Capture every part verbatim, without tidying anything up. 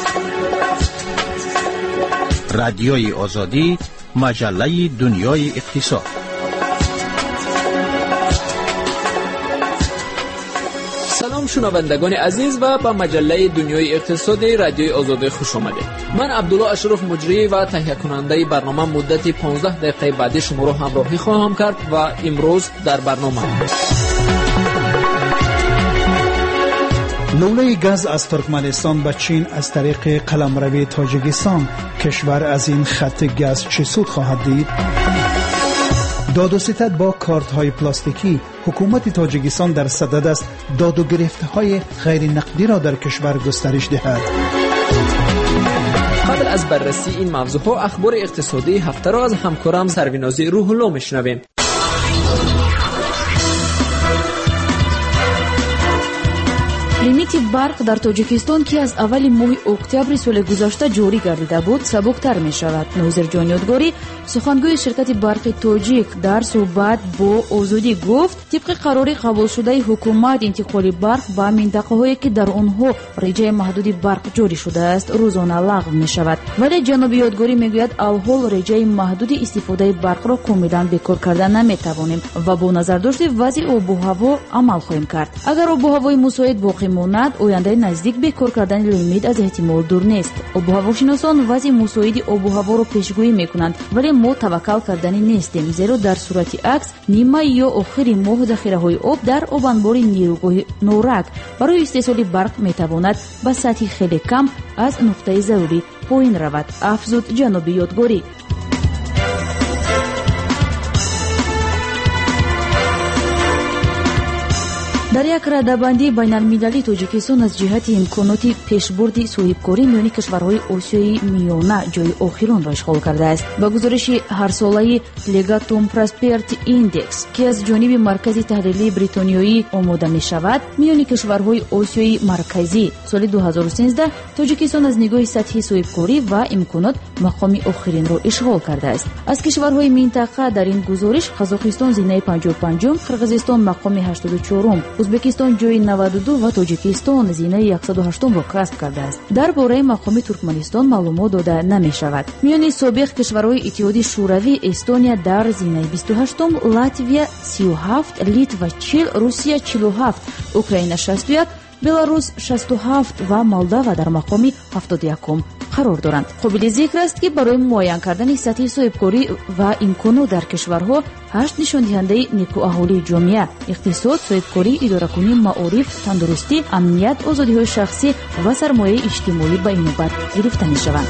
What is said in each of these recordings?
رادیوی آزادی، مجله دنیای اقتصاد. سلام شنوندگان عزیز و به مجله دنیای اقتصادی رادیوی آزادی خوش آمدید. من عبدالله اشرف مجری و تهیه کننده برنامه مدت پانزده دقیقه بعدی شما را همراهی خواهم کرد و امروز در برنامه لوله گاز از ترکمنستان به چین از طریق قلمروی تاجیکستان، کشور از این خط گاز چه سود خواهد دید؟ داد و ستد با کارت های پلاستیکی. حکومت تاجیکستان در صدد است داد و گرفته های غیر نقدی را در کشور گسترش دهد. قبل از بررسی این موضوع ها اخبار اقتصادی هفته را از همکارم سرویناز روح الله میشنویم. لیمیت برق در تاجیکستان که از اول ماه اکتبر سال گذشته جاری گردیده بود سبکتر می شود. نوزر جان یادگاری سخنگوی شرکت برق تاجیک در صحبت با آزادی گفت طبق قرار قبول شده حکومت انتقال برق به منطقه هایی که در آنها رجای محدود برق جاری شده است روزانه لغو می شود. ولی جناب یادگاری می گوید الحال رجای محدود استفاده برق را کاملا بیکار کردن نمی توانیم و با نظر داشته وضع آب و هوا عمل خواهیم کرد. اگر آب و هوای مساعد باقی ماند آینده نزدیک به کار کردن لیمیت از احتمال دور نیست. آب و هواشناسان وضع مساعد آب و هوا را پیشگویی میکنند ولی ما توکل کردنی نیستیم، زیرا در صورت عکس نیمه یا آخر ماه ذخیره های آب در آب انبار نیروگاه نورک برای استحصال برق میتواند به سطح خیلی کم از نقطه ضروری پایین رود، افزود جناب یادگاری. در یک رده‌بندی بین‌المللی تاجیکستان از جهت امکانات پیشبرد صاحبکاری میان کشورهای آسیای میانه جای آخرین را اشغال کرده است. با گزارش هر ساله لگاتوم پراسپریتی ایندکس که از جانب مرکز تحلیلی بریتانیایی آماده می شود، میان کشورهای آسیای مرکزی سال دو هزار و سیزده تاجیکستان از نگاه سطحی صاحبکاری و امکانات مقام آخرین را اشغال کرده است. از کشورهای منطقه در این گزارش قزاقستان زینه پنجاه و پنجم، قرقیزستان مقام هشتاد و چهارم، ازبکستان جای نود و دو و تاجیکستان زینه صد و هشت را کسب کرده است. درباره مقام ترکمنستان معلومات داده نمی شود. میان سابق کشورهای اتحادیه شوروی استونیا در زینه بیست و هشت، لاتویا سی و هفت، لیتوا چهل، روسیه چهل و هفت، اوکراین شصت و یک، بلاروس شصت و هفت و مولداوا در مقام هفتاد و یک قرار دارند. قابل ذکر است که برای معاین کردن سطح صاحبکاری و امکانات در کشورها هشت نشان دهنده نیکواهالی جامعه، اقتصاد، صاحبکاری، اداره‌کنی، معارف، تندرستی، امنیت، آزادی‌های شخصی و سرمایه اجتماعی به نوبت گرفته می‌شوند.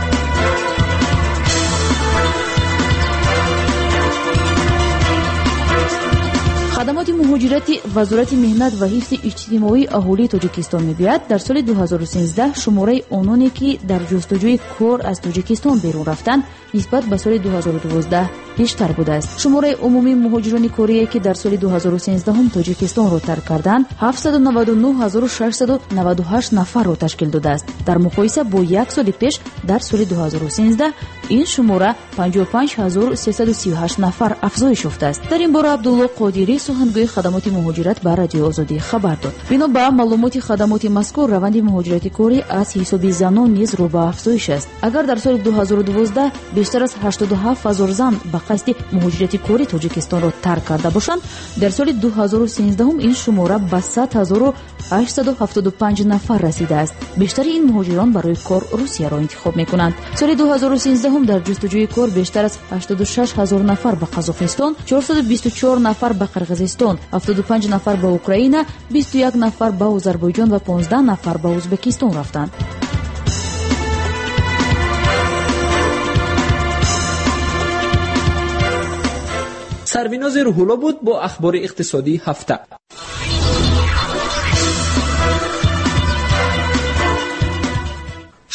خدمات مهاجرتی وزارت مهنت و حفظ اجتماعی اهالی تاجیکستان میگوید در سال دو هزار و سیزده شماره آنانی که در جستجوی کار از تاجیکستان بیرون رفتند نسبت به سال دو هزار و دوازده بیشتر بوده است. شماره عمومی مهاجران کاری که در سال دو هزار و سیزده هم تاجیکستان را ترک کردند هفتصد و نود و نه هزار و ششصد و نود و هشت نفر را تشکیل داده است. در مقایسه با یک سال پیش در سال دو هزار و سیزده این شماره پنجاه و پنج هزار و سیصد و سی و هشت نفر افزایش یافته است. در این باره عبدالله قادری سخنگوی خدمات مهاجرت به رادیو آزادی خبر داد. بنا به معلومات خدمات مذکور روند مهاجرت کاری از حساب زنان نیز رو به افزایش است. اگر در سال دو هزار و دوازده بیشتر از هشتاد و هفت هزار زن به قصد مهاجرت کاری تاجیکستان را ترک کرده باشند، در سال دو هزار و سیزده هم این شماره به صد هزار و هشتصد و هفتاد و پنج نفر رسیده است. بیشتر این مهاجران برای کار روسیه را انتخاب می‌کنند. سال دو هزار و سیزده هم در جستجوی کار بیشتر از هشتاد و شش هزار نفر به قزاقستان، چهارصد و بیست و چهار نفر به قرقیزستان، هفتاد و پنج نفر به اوکراین، بیست و یک نفر به آذربایجان و پانزده نفر به ازبکستان رفتند. سرویناز روح الله بود با اخبار اقتصادی هفته.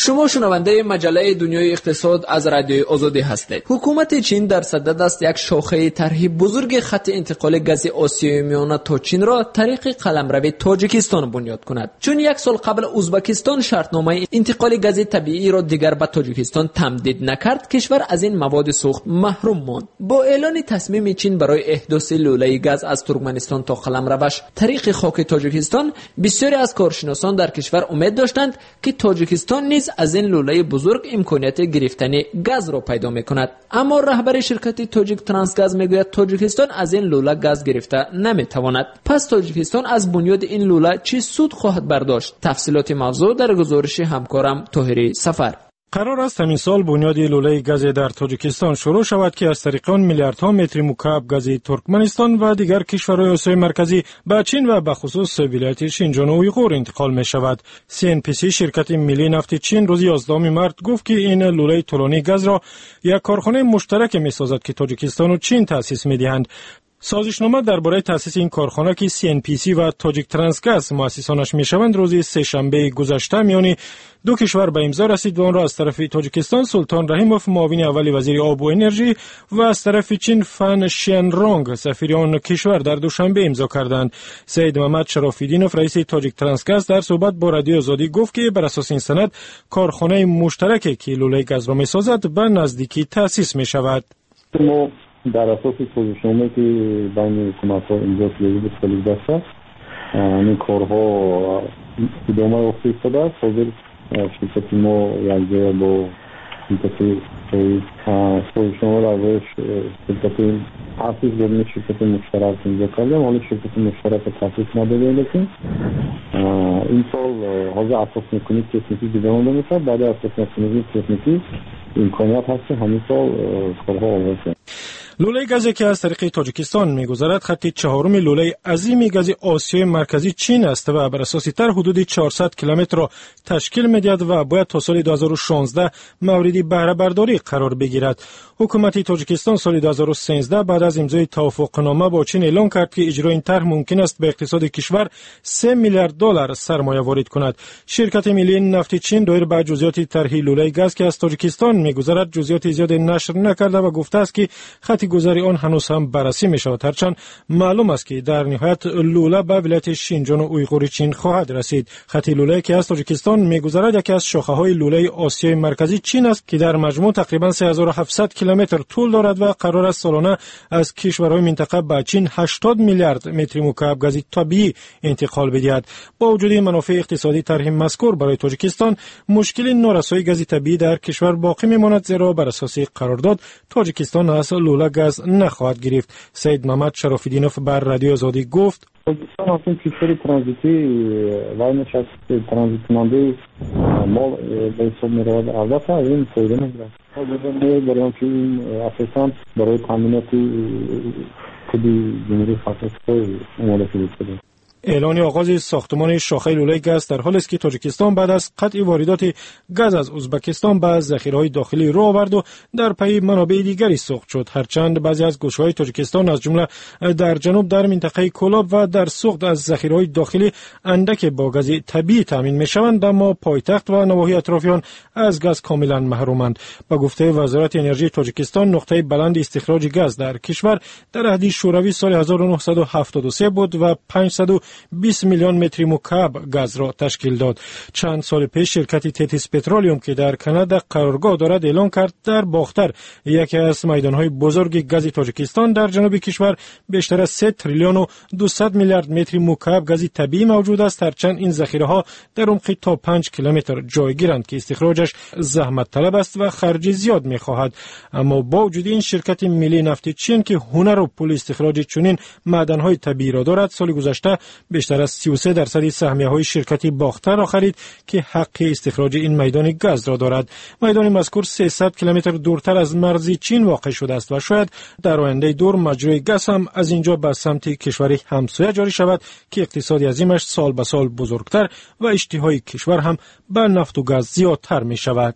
شما شنونده مجله دنیای اقتصاد از رادیوی آزادی هستید. حکومت چین در صدد است یک شاخه طرح بزرگ خط انتقال گاز آسیای میانه تا چین را طریق قلمرو تاجیکستان بنیاد کند. چون یک سال قبل ازبکستان شرطنامه انتقال گاز طبیعی را دیگر به تاجیکستان تمدید نکرد، کشور از این مواد سوخت محروم ماند. با اعلان تصمیم چین برای احداث لوله گاز از ترکمنستان تا قلمروش طریق خاک تاجیکستان، بسیاری از کارشناسان در کشور امید داشتند که تاجیکستان نیز از این لوله بزرگ امکانیت گرفتن گاز را پیدا می‌کند. اما رهبر شرکت تاجیک ترانسگاز میگوید تاجیکستان از این لوله گاز گرفته نمی‌تواند. پس تاجیکستان از بنیاد این لوله چه سود خواهد برداشت؟ تفصیلات موضوع در گزارش همکارم طاهری سفر. قرار است همین سال بنیاد لوله گاز در تاجیکستان شروع شود که از طریق آن میلیاردها متر مکعب گاز ترکمنستان و دیگر کشورهای آسیای مرکزی به چین و به خصوص ولایت شینجان و اویغور انتقال می شود. سی ان پی سی شرکت ملی نفت چین روز یازدهم مارس گفت که این لوله طولانی گاز را یک کارخانه مشترک می سازد که تاجیکستان و چین تأسیس می دهند. سازشنامه درباره تأسیس این کارخانه که سی ان پی سی و تاجیک ترانسگاز مؤسسانش میشوند روز سه شنبه گذشته میان دو کشور به امضا رسید و آن را از طرف تاجیکستان سلطان رحیموف معاون اول وزیر آب و انرژی و از طرف چین فن شینرونگ سفیر آن کشور در دوشنبه امضا کردند. سید محمد شراف‌الدینوف رئیس تاجیک ترانسگاز در صحبت با رادیو آزادی گفت که بر اساس این سند کارخانه مشترکی که لوله گاز را میسازد به نزدیکی تأسیس می شود. در اساس سازشنامه‌ای که بین حکومت‌ها امضا شده بود سال گذشته، این کارها ادامه یافته شده است. حاضر شرکت ما یک جای با شرکت سازشنامه را روش شرکت تأسیس بدون شرکت مشترک امضا کردیم. حالا شرکت مشترک تأسیس نداده، لیکن این سال حاضر اساس مکانیک تکنیکی دیده مانده میشه. بعد اساس مکانیک تکنیکی امکانیت هست که همین سال کارها آغاز شد. لوله گازی که از طریق تاجیکستان می‌گذرد خط چهارم لوله عظیم گاز آسیای مرکزی چین است و بر اساس تر حدود چهارصد کیلومتر را تشکیل می‌دهد و باید تا سال دو هزار و شانزده مورد بهره برداری قرار بگیرد. حکومت تاجیکستان سال دو هزار و سیزده بعد از امضای توافقنامه با چین اعلان کرد که اجرای این طرح ممکن است به اقتصاد کشور سه میلیارد دلار سرمایه وارد کند. شرکت ملی نفت چین دایر به جزئیات طرح لوله گاز که از تاجیکستان می‌گذرد جزئیات زیاد نشر نکرده و گفته است که خط گذاری آن هنوز هم بررسی می شود، هرچند معلوم است که در نهایت لوله به ولایت شینجان و اویغور چین خواهد رسید. خط لوله که از تاجیکستان می گذرد یکی از شاخه های لوله آسیای مرکزی چین است که در مجموع تقریبا سه هزار و هفتصد کیلومتر طول دارد و قرار است سالانه از کشورهای منطقه به چین هشتاد میلیارد متر مکعب گاز طبیعی انتقال بدهد. با وجود منافع اقتصادی طرح مذکور برای تاجیکستان، مشکل نارسایی گاز طبیعی در کشور باقی میماند، زیرا بر اساس قرارداد تاجیکستان از لوله گاز نخواهد گرفت. سید محمد شراف‌الدینوف بر رادیو آزادی گفت تاجیکستان اصلا کشور ترانزیتی و نشست ترانزیت کننده مال به حساب می رود. البته این فایده نمی‌گیرد. حاضر برای آنکه این اساساً برای تامینات خود جمهوری خاص آماده شده. اعلان آغاز ساختمان شاخه لوله گاز در حالی است که تاجیکستان بعد از قطع واردات گاز از ازبکستان به ذخیره‌های داخلی رو آورد و در پی منابع دیگری سوخت شد. هرچند بعضی از گوشه‌های تاجیکستان از جمله در جنوب در منطقه کولاب و در سوخت از ذخیره‌های داخلی اندک با گاز طبیعی تامین می‌شوند، اما پایتخت و نواحی اطرافیان از گاز کاملا محرومند. با گفته وزارت انرژی تاجیکستان، نقطه بلند استخراج گاز در کشور در عهد شوروی سال هزار و نهصد و هفتاد و سه بود و پانصد و بیست میلیون متر مکعب گاز را تشکیل داد. چند سال پیش شرکت تتیس پترولیوم که در کانادا قرارگاه دارد اعلان کرد در باختر، یکی از میدانهای بزرگ گاز تاجیکستان در جنوب کشور، بیشتر از سه تریلیون و دویست میلیارد متر مکعب گاز طبیعی موجود است. هرچند این ذخیره‌ها در عمق تا پنج کیلومتر جایگیرند که استخراجش زحمت طلب است و خرج زیاد می‌خواهد. اما با وجود این شرکت ملی نفت چین که هنر و پول استخراج چنین معدن‌های طبیعی را دارد، سال گذشته بیشتر از سی و سه درصد سهمیه‌های شرکت باختر را خرید که حق استخراج این میدان گاز را دارد. میدان مذکور سیصد کیلومتر دورتر از مرز چین واقع شده است و شاید در آینده دور مجرای گاز هم از اینجا به سمت کشور همسایه جاری شود که اقتصاد عظیمش سال به سال بزرگتر و اشتهای کشور هم به نفت و گاز زیادتر می شود.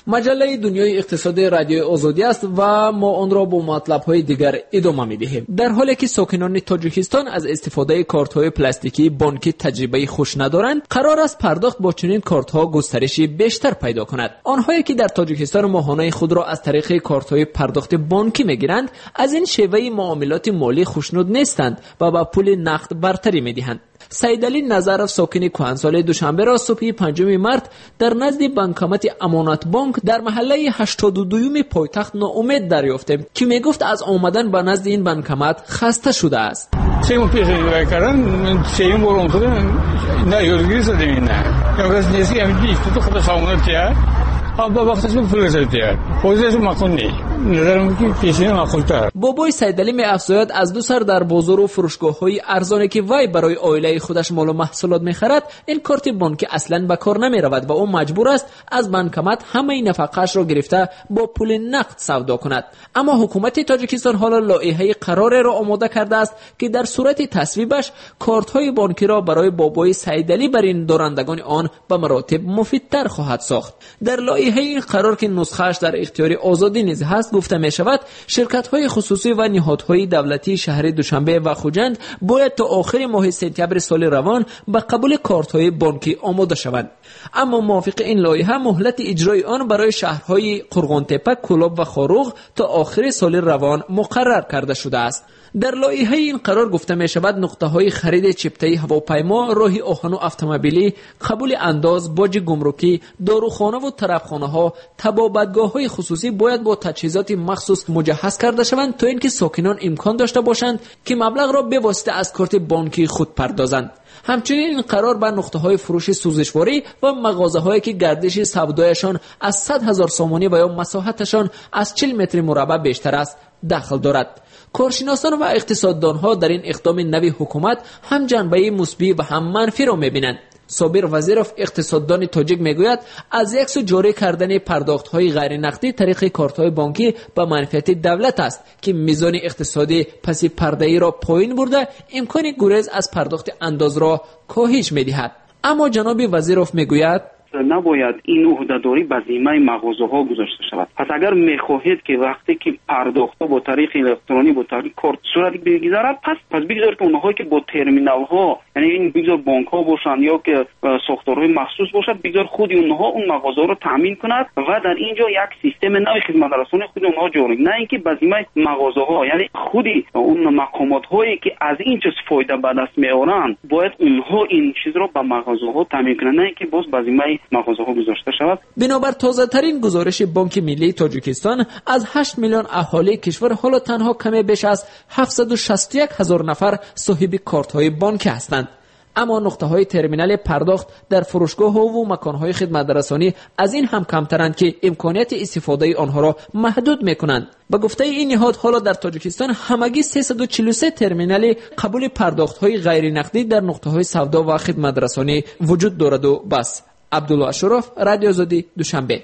مجله دنیای اقتصاد رادیوی آزادی است و ما آن را با مطلب‌های دیگر ادامه می‌دهیم. در حالی که ساکنان تاجیکستان از استفاده کارت‌های پلاستیکی بانکی تجربه خوش ندارند، قرار است پرداخت با چنین کارت‌ها گسترش بیشتر پیدا کند. آنهایی که در تاجیکستان ماهانه خود را از طریق کارت‌های پرداخت بانکی می‌گیرند، از این شیوه معاملات مالی خوشنود نیستند و با پول نقد برتری می‌دهند. سیدعلی نظرف ساکن کهنسال دوشنبه را صبح پنجم مارس در نزد بانکمت امانت بانک در محله هشتاد و دوم پایتخت ناامید دریافتیم که میگفت از آمدن به نزد این بانکمت خسته شده است. سه ماه پیش رای کردن سه بار اومدن نه یورگیری زدیم نه یا کس نیستی همین دیگه تو خود سامانه تیار با وقتش پول زدید خودش مکانی نظرم که پیشین ماخولتر. بابای سیدعلی می افزاید از دو سر در بازار و فروشگاه‌های ارزانی که وی برای عائله خودش مال و محصولات می‌خرد این کارت بانکی اصلاً به کار نمی‌رود و او مجبور است از بانکمت همه نفقه‌اش را گرفته با پول نقد سودا کند. اما حکومت تاجیکستان حالا لایحه قرار را آماده کرده است که در صورت تصویبش کارت‌های بانکی را برای بابای سیدعلی بر این دارندگان آن به مراتب مفیدتر خواهد ساخت. در لایحه این قرار که نسخه‌اش در اختیار آزادی نیز هست گفته می شود شرکت‌های خصوصی و نهادهای دولتی شهر دوشنبه و خوجند باید تا آخر ماه سپتامبر سال روان به قبول کارت‌های بانکی آماده شوند. اما موافق این لایحه مهلت اجرای آن برای شهرهای قرغان‌تپه، کلاب و خاروغ تا آخر سال روان مقرر کرده شده است. در لایحه این قرار گفته می شود نقطه‌های خرید چپتای هواپیما، راه آهن و اتومبیلی، قبول انداز، باج گمرکی، داروخانه و طرفخانه‌ها، طبابتگاه‌های خصوصی باید با تجهیزات مخصوص مجهز کرده شوند تا اینکه ساکنان امکان داشته باشند که مبلغ را به واسطه از کارت بانکی خود پردازند. همچنین این قرار بر نقطه‌های فروش سوزشواری و مغازه‌هایی که گردش سودایشان از صد هزار سامانی و یا مساحتشان از چهل متر مربع بیشتر است دخل دارد. کارشناسان و اقتصاددانها در این اقدام نوی حکومت هم جنبه مثبت و هم منفی را می‌بینند. صابر وزیرов اقتصاددان تاجیک میگوید از یک سو جاری کردن پرداخت‌های غیر نقدی طریق کارت‌های بانکی به منفعت دولت است که میزان اقتصادی پس پرده‌ای را پایین برده امکان گریز از پرداخت انداز را کاهش می‌دهد. اما جناب وزیرов میگوید نباید این عهده‌داری به ذمه مغازه‌ها گذاشته شود. پس اگر می‌خواهید که وقتی که پرداخت‌ها با طریق الکترونیک با طریق کارت صورت بگذارد پس پس بگذار که اونها که با ترمینال‌ها یعنی این بگذار بانک‌ها باشند یا که ساختارهای مخصوص باشد بگذار خود اونها اون مغازه را تامین کند و در اینجا یک سیستم نوی خدمت رسانی خود اونها جاری نه اینکه به ذمه مغازه‌ها یعنی خودی اون مقامات‌هایی که از این چیز فایده به دست می‌آورند باید اونها این چیز را به مغازه‌ها تامین کنند نه اینکه باز به ذمه مغازه‌ها گذاشته شود. بنابر تازه‌ترین گزارش بانک ملی تاجیکستان از هشت میلیون اهالی کشور حالا تنها کمی بیش از هفتصد و شصت و یک هزار نفر صاحب کارت‌های بانکی هستند. اما نقطه‌های ترمینال پرداخت در فروشگاه‌ها و مکان‌های خدمت‌رسانی از این هم کمترند که امکانیت استفاده آنها را محدود می‌کنند. با گفته این نهاد حالا در تاجیکستان همگی سیصد و چهل و سه ترمینال قبول پرداخت‌های غیر نقدی در نقطه‌های سودا و خدمت‌رسانی وجود دارد و بس. عبدالله اشرف، رادیو آزادی، دوشنبه.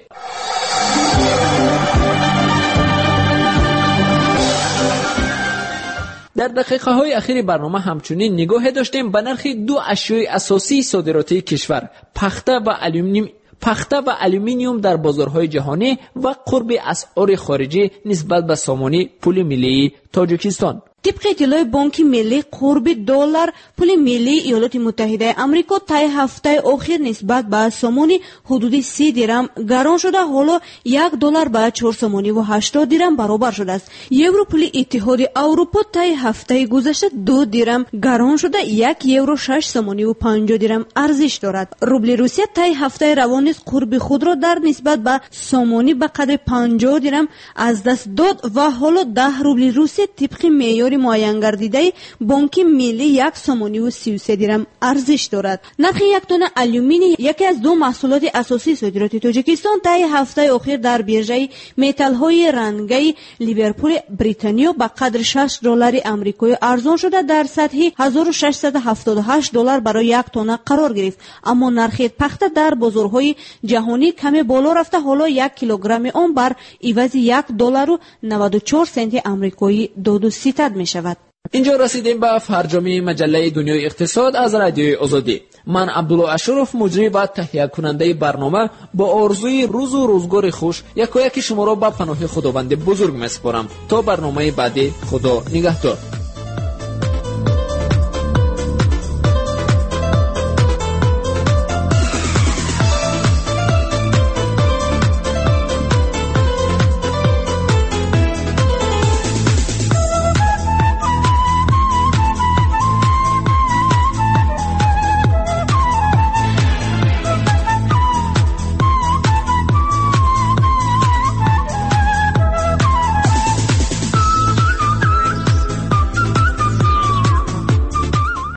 در دقیقه های اخیر برنامه همچنین نگاه داشتیم به نرخ دو اشیای اساسی صادراتی کشور، پخته و الومینیوم پخته و الومینیوم در بازارهای جهانی و قرب اسعار خارجی نسبت به سامانی پول ملی تاجیکستان. طبق اطلاع بانک ملی قرب دلار پول ملی ایالات متحده آمریکا طی هفته اخیر نسبت به سامانی حدود سی درم گران شده حالا یک دلار به چهار سامانی و هشتاد درم برابر شده است. یورو پول اتحاد اروپا طی هفته گذشته دو درم گران شده یک یورو شش سامانی و پنجاه درم ارزش دارد. روبل روسیه طی هفته روان نیز قرب خود را در نسبت به سامانی به قدر پنجاه درم از دست داد و حالا ده روبل روسیه طبق معیار معین گردیده بانک ملی یک سامانی و سی و سه درم ارزش دارد. نرخ یک تن الومینی یکی از دو محصولات اساسی صادرات تاجیکستان طی هفته اخیر در بیرژه متال های رنگی لیورپول بریتانیا به قدر شش دلار آمریکایی ارزان شده در سطح هزار و ششصد و هفتاد و هشت دلار برای یک تن قرار گرفت. اما نرخ پخته در بازارهای جهانی کمی بالا رفته حالا یک کیلوگرم آن بر عوض یک دلار و نود و چهار سنت آمریکایی دو و سی می شود. اینجا رسیدیم به فرجامی مجله دنیای اقتصاد از رادیوی آزادی. من عبدالله اشرف مجری و تهیه کننده برنامه با آرزوی روز و روزگار خوش یکایک شما را به پناه خداوند بزرگ میسپارم. تا برنامه بعدی، خدا نگهدار.